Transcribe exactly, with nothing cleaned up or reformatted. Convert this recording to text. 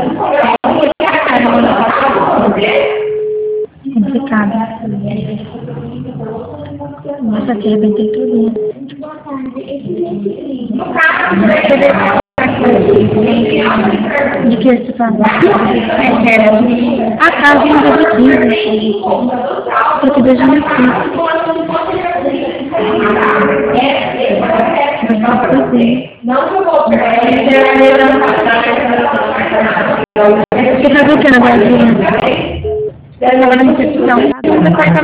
Complicado. Nossa, aqui arrebentei tudo. De que você fala? É sério. A casa em dois mil e quinze. Só que dois mil e quinze. Você tá brincando agora, filha? Ela vai na recepção.